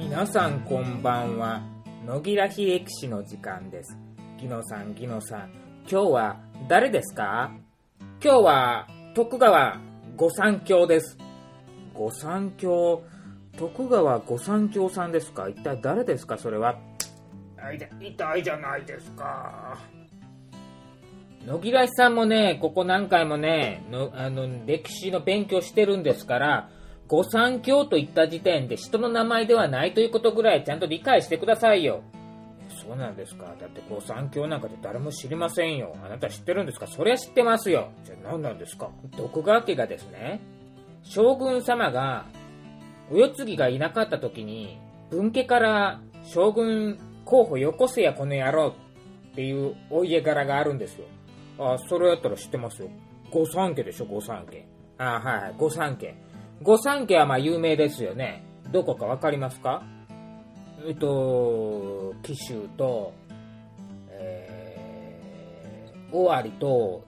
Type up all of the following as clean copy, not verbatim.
皆さんこんばんは。野木らひ歴史の時間です。ギノさん、今日は誰ですか？今日は徳川御三卿です。御三卿、徳川御三卿さんですか？一体誰ですかそれは。痛いじゃないですか。野木らさんもね、ここ何回もね、歴史の勉強してるんですから、御三卿といった時点で人の名前ではないということぐらいちゃんと理解してくださいよ。そうなんですか。だって御三卿なんかで誰も知りませんよ。あなた知ってるんですか？そりゃ知ってますよ。じゃあ何なんですか？徳川家がですね、将軍様がお世継ぎがいなかった時に分家から将軍候補よこせやこの野郎っていうお家柄があるんですよ。あ、それやったら知ってますよ。御三家でしょ、御三家。はい、御三家。御三家はまあ有名ですよね。どこかわかりますか？紀州と、尾張と、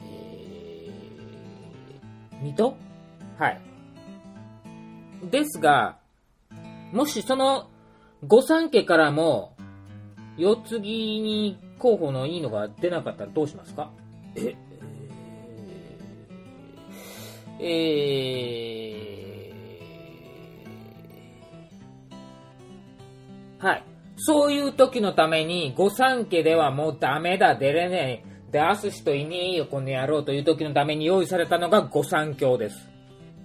水戸？はい。ですが、もしその御三家からも世継ぎに候補のいいのが出なかったらどうしますか？はい。そういう時のために、御三家ではもうダメだ、出れねえ、出す人いねえよ、この野郎という時のために用意されたのが御三卿です。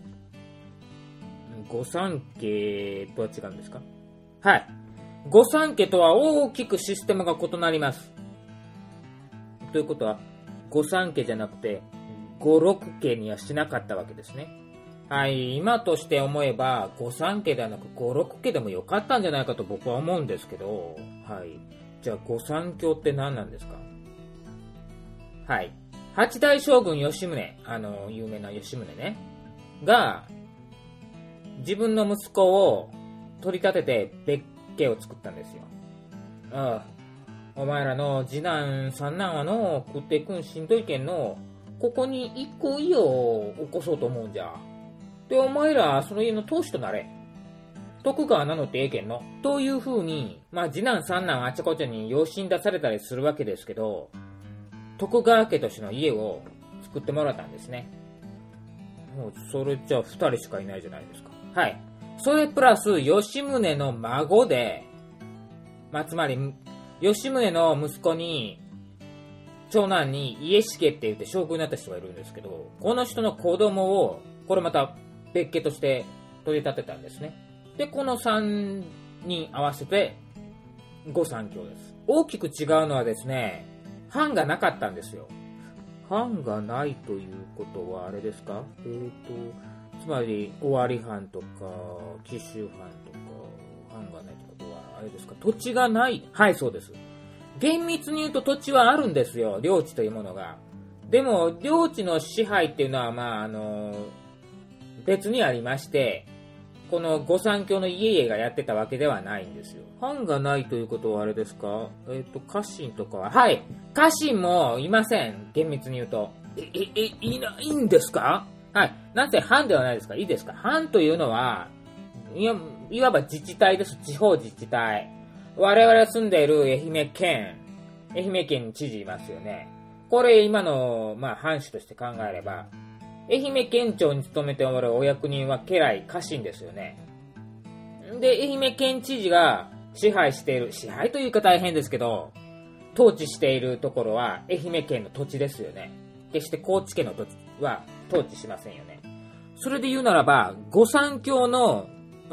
御三家とは違うんですか？はい。御三家とは大きくシステムが異なります。ということは、御三家じゃなくて、御六家にはしなかったわけですね。はい、今として思えば御三家ではなく御六家でもよかったんじゃないかと僕は思うんですけど、はい。じゃあ御三卿って何なんですか？はい。八代将軍吉宗、有名な吉宗ね、が自分の息子を取り立てて別家を作ったんですよ。お前らの次男三男はの食っていくんしんどいけんの、ここに一個家を起こそうと思うんじゃ。で、お前らその家の当主となれ。徳川名乗ってええけんの。という風に、まあ次男三男あちこちに養子に出されたりするわけですけど、徳川家としての家を作ってもらったんですね。もうそれじゃあ二人しかいないじゃないですか。はい。それプラス吉宗の孫で、まあつまり吉宗の息子に長男に家重って言って将軍になった人がいるんですけど、この人の子供をこれまた別家として取り立てたんですね。で、この3人合わせて御三卿です。大きく違うのはですね、藩がなかったんですよ。藩がないということはあれですか？つまり尾張藩とか紀州藩とか藩がないということはあれですか？土地がない。はい、そうです。厳密に言うと土地はあるんですよ、領地というものが。でも領地の支配っていうのはまあ別にありまして、この御三卿の家々がやってたわけではないんですよ。藩がないということはあれですか？家臣とかは、はい、家臣もいません。厳密に言うといないんですか？はい、なんせ藩ではないですか？いいですか？藩というのはいわば自治体です。地方自治体。我々が住んでいる愛媛県に知事いますよね。これ今のまあ藩主として考えれば、愛媛県庁に勤めておるお役人は家来家臣ですよね。で、愛媛県知事が支配というか大変ですけど、統治しているところは愛媛県の土地ですよね。決して高知県の土地は統治しませんよね。それで言うならば、御三卿の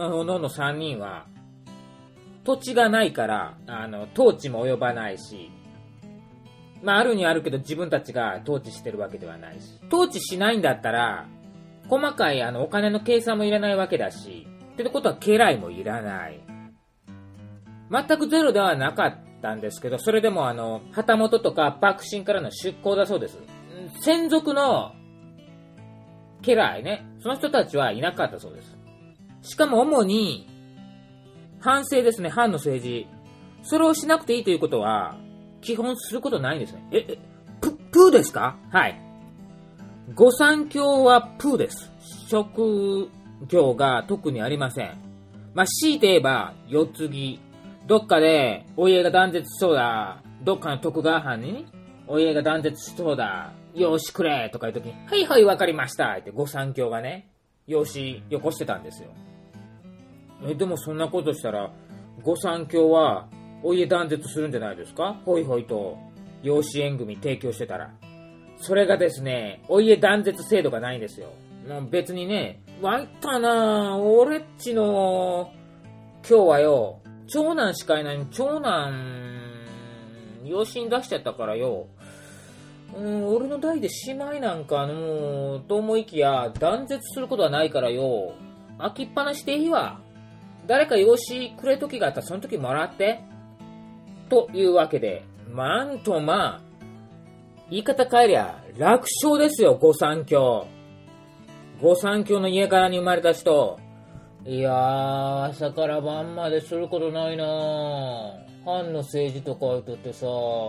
3人は土地がないから、統治も及ばないし、まああるにはあるけど自分たちが統治してるわけではないし、統治しないんだったら細かいお金の計算もいらないわけだし、ってことは家来もいらない。全くゼロではなかったんですけど、それでも旗本とか幕臣からの出向だそうです。専属の家来ね、その人たちはいなかったそうです。しかも主に藩政ですね、藩の政治。それをしなくていいということは基本することないんですね。プーですか？はい。御三卿はプーです。職業が特にありません。 まあ、強いて言えば、世継ぎ。どっかで、お家が断絶しそうだ。どっかの徳川藩に、お家が断絶しそうだ。養子くれとかいう時に、はいはいわかりましたって御三家がね、養子よこしてたんですよ。でもそんなことしたら、御三家は、お家断絶するんじゃないですか？ほいほいと、養子縁組提供してたら。それがですね、お家断絶制度がないんですよ。もう別にね、わいったなぁ、俺っちの、今日はよ、長男しかいないのに、長男、養子に出しちゃったからよ、俺の代で姉妹なんかと思いきや、断絶することはないからよ、開きっぱなしでいいわ。誰か養子くれ時があったらその時もらって。というわけで、なんとまあ、言い方変えりゃ楽勝ですよ、御三家。御三家の家からに生まれた人。いやー、朝から晩まですることないなぁ。藩の政治とか言うとってさ、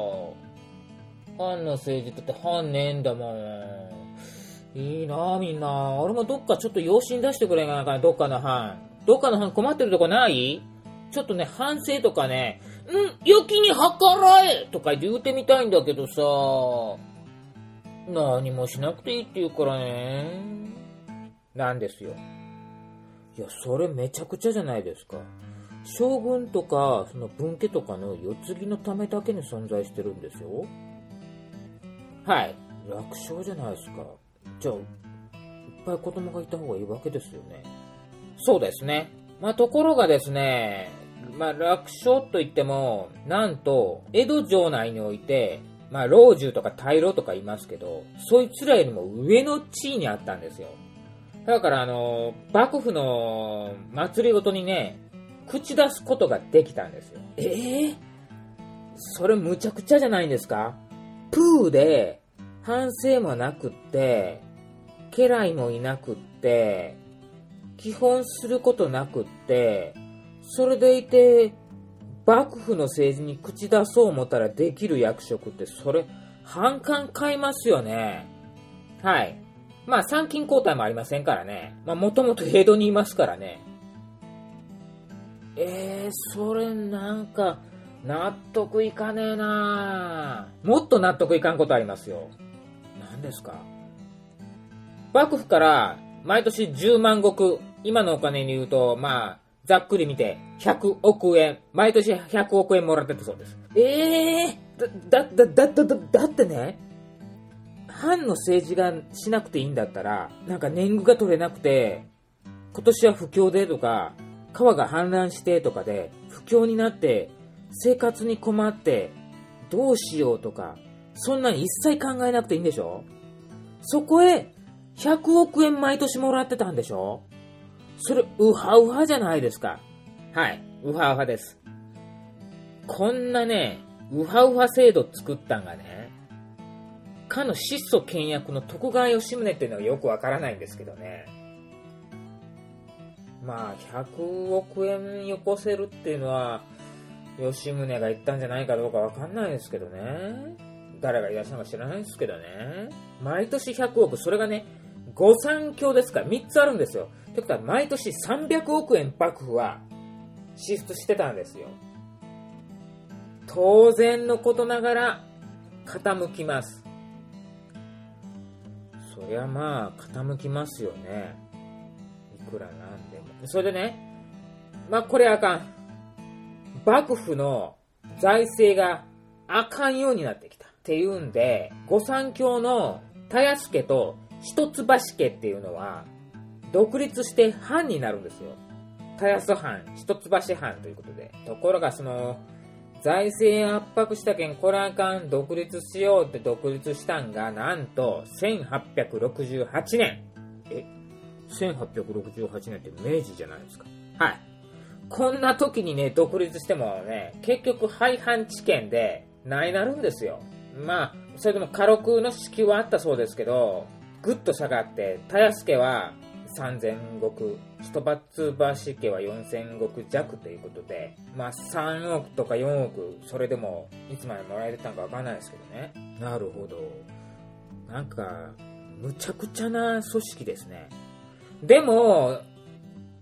藩の政治って藩ねえんだもん。いいなぁみんな。俺もどっかちょっと養子に出してくれんかな、どっかの藩。どっかの藩困ってるとこない？ちょっとね、反省とかね、良きに計らえとか言うてみたいんだけどさ、何もしなくていいって言うからね。なんですよ。いや、それめちゃくちゃじゃないですか。将軍とか、その分家とかの世継ぎのためだけに存在してるんですよ。はい。楽勝じゃないですか。じゃあ、いっぱい子供がいた方がいいわけですよね。そうですね。まあ、ところがですね、まあ、楽勝といっても、なんと、江戸城内において、まあ、老中とか大老とかいますけど、そいつらよりも上の地位にあったんですよ。だから幕府の祭りごとにね、口出すことができたんですよ。それむちゃくちゃじゃないんですか？プーで、反省もなくって、家来もいなくって、基本することなくって、それでいて、幕府の政治に口出そう思ったらできる役職って、それ、反感買いますよね。はい。まあ、参勤交代もありませんからね。まあ、もともと江戸にいますからね。それなんか、納得いかねえなぁ。もっと納得いかんことありますよ。何ですか？幕府から、毎年10万石、今のお金に言うと、まあ、ざっくり見て、100億円。毎年100億円もらってたそうです。だってね、藩の政治がしなくていいんだったら、なんか年貢が取れなくて、今年は不況でとか、川が氾濫してとかで、不況になって、生活に困って、どうしようとか、そんなに一切考えなくていいんでしょ？そこへ、100億円毎年もらってたんでしょ？それ、ウハウハじゃないですか。はい、ウハウハです。こんなね、ウハウハ制度作ったんがね、かの質素倹約の徳川吉宗っていうのがよくわからないんですけどね。まあ、100億円よこせるっていうのは、吉宗が言ったんじゃないかどうかわかんないですけどね。誰が言い出したのか知らないですけどね。毎年100億、それがね、御三家ですから3つあるんですよ。ってことは毎年300億円幕府は支出してたんですよ。当然のことながら傾きます。そりゃまあ傾きますよね。いくらなんでも。それでね、まあこれあかん。幕府の財政があかんようになってきたっていうんで、御三家の田安家と一橋家っていうのは独立して藩になるんですよ。田安藩、一橋藩ということで。ところがその財政圧迫したけん、これあかん、独立しようって独立したんが、なんと1868年。1868年って明治じゃないですか。はい。こんな時にね、独立してもね、結局廃藩置県でないなるんですよ。まあ、それでも家禄の支給はあったそうですけど、ぐっと下がって、田安家は3000石、一橋家は4000石弱ということで、まあ3億とか4億、それでもいつまでもらえてたのかわかんないですけどね。なるほど。なんか、むちゃくちゃな組織ですね。でも、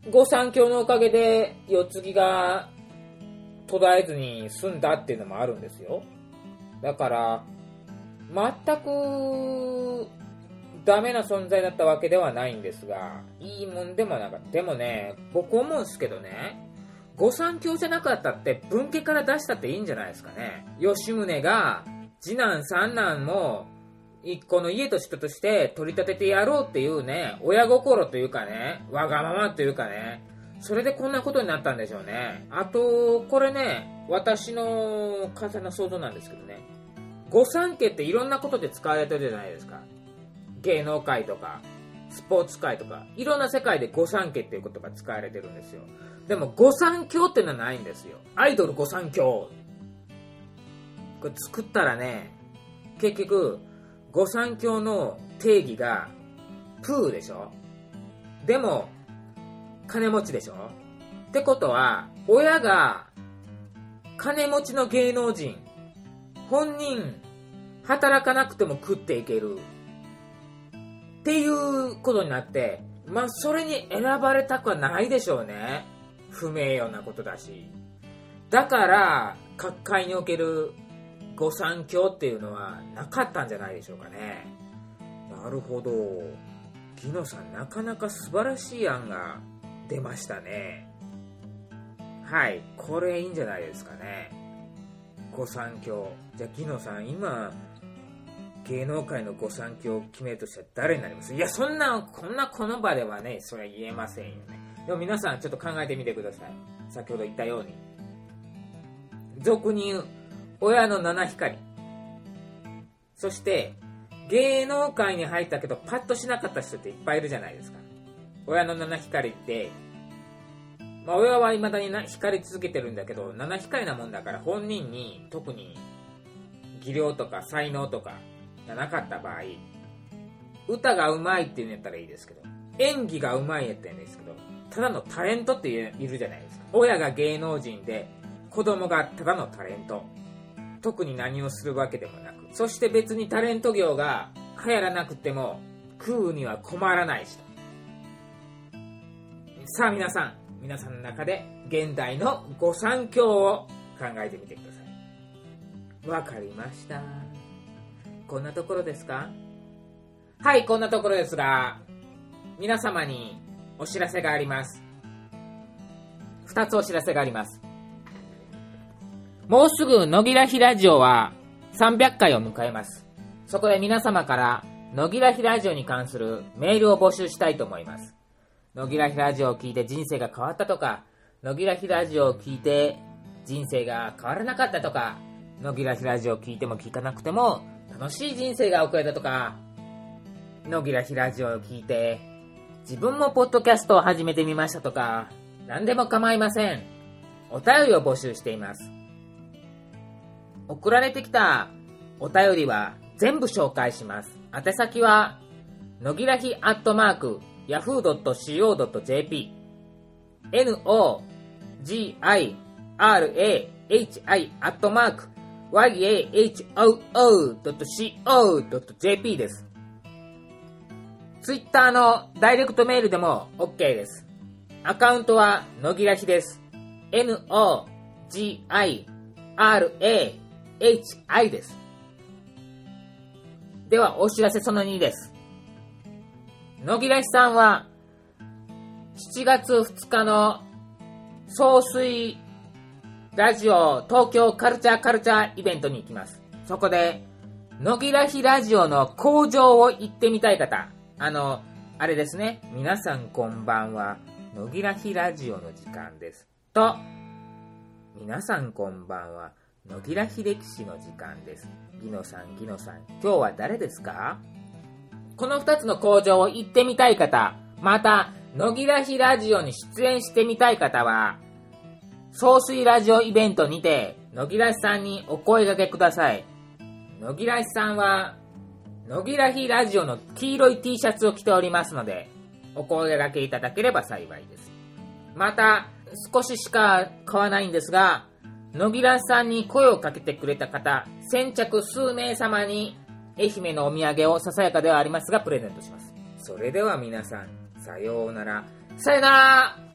御三家のおかげで世継ぎが途絶えずに済んだっていうのもあるんですよ。だから全くダメな存在だったわけではないんですが、いいもんでもなかった。でもね、僕思うんですけどね、御三家じゃなかったって分家から出したっていいんじゃないですかね。吉宗が次男三男も一個の家と人として取り立ててやろうっていうね、親心というかね、わがままというかね、それでこんなことになったんでしょうね。あとこれね、私の簡単な想像なんですけどね、御三家っていろんなことで使われてるじゃないですか。芸能界とかスポーツ界とかいろんな世界で御三家っていう言葉使われてるんですよ。でも御三教ってのはないんですよ。アイドル御三教これ作ったらね、結局御三教の定義がプーでしょ。でも金持ちでしょ。ってことは親が金持ちの芸能人、本人働かなくても食っていけるっていうことになって、まあそれに選ばれたくはないでしょうね。不名誉なことだし。だから各界における御三教っていうのはなかったんじゃないでしょうかね。なるほど、ギノさんなかなか素晴らしい案が出ましたね。はい、これいいんじゃないですかね。御三教。じゃあギノさん、今芸能界の御三教を決めるとしたら誰になります？いや、こんなこの場ではね、それは言えませんよね。でも皆さんちょっと考えてみてください。先ほど言ったように、俗に言う親の七光、そして芸能界に入ったけどパッとしなかった人っていっぱいいるじゃないですか。親の七光って、まあ親は未だに光り続けてるんだけど、七光なもんだから本人に特に技量とか才能とかがなかった場合、歌が上手いっていうんやったらいいですけど、演技が上手いやったらいいんですけど、ただのタレントっているじゃないですか。親が芸能人で子供がただのタレント、特に何をするわけでもなく、そして別にタレント業が流行らなくても食うには困らない人。さあ皆さんの中で現代の御三教を考えてみてください。わかりました。こんなところですか？はい、こんなところですが、皆様にお知らせがあります。2つお知らせがあります。もうすぐ野木らひラジオは300回を迎えます。そこで皆様から野木らひラジオに関するメールを募集したいと思います。野木らひラジオを聞いて人生が変わったとか、野木らひラジオを聞いて人生が変わらなかったとか、野木らひラジオを聞いても聞かなくても楽しい人生が送れたとか、野木らひラジオを聞いて自分もポッドキャストを始めてみましたとか、何でも構いません。お便りを募集しています。送られてきたお便りは全部紹介します。宛先はのぎらひ@yahoo.co.jp nogirahi@yahoo.co.jp です。ツイッターのダイレクトメールでも OK です。アカウントはのぎらひです。NOGIRAHI です。ではお知らせその2です。のぎらひさんは7月2日の総水ラジオ東京カルチャーイベントに行きます。そこでのぎらひラジオの工場を行ってみたい方、あれですね、皆さんこんばんは、のぎらひラジオの時間ですと、皆さんこんばんは、のぎらひ歴史の時間です。ギノさん、今日は誰ですか？この2つの工場を行ってみたい方、またのぎらひラジオに出演してみたい方は、総水ラジオイベントにてのぎらひさんにお声掛けください。のぎらひさんはのぎらひラジオの黄色い T シャツを着ておりますので、お声掛けいただければ幸いです。また少ししか買わないんですが、のぎらひさんに声をかけてくれた方、先着数名様に愛媛のお土産をささやかではありますがプレゼントします。それでは皆さん、さようなら。さよなら。